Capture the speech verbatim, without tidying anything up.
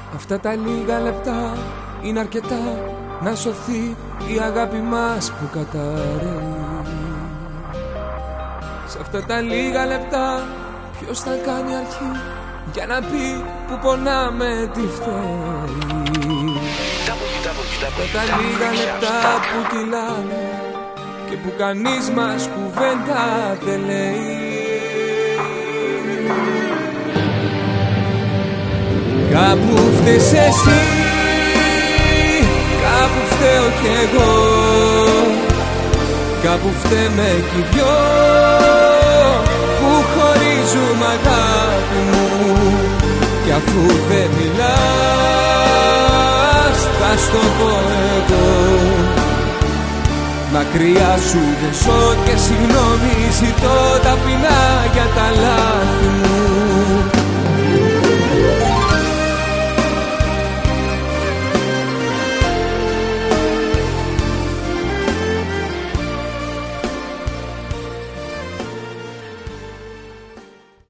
Αυτά τα λίγα λεπτά είναι αρκετά να σωθεί η αγάπη μας που καταραίει. Σ' αυτά τα λίγα λεπτά ποιος θα κάνει αρχή για να πει που πονάμε τι φταίει. Αυτά τα λίγα λεπτά που κυλάνε και που κανείς μας κουβέντα δεν λέει. Κάπου φταίς εσύ, κάπου φταίω κι εγώ, κάπου φταίμε κι οι δυο που χωρίζουμε αγάπη μου. Κι αφού δεν μιλάς θα στο πω εγώ, μακριά σου δεν ζω και συγγνώμη ζητώ ταπεινά για τα λάθη μου.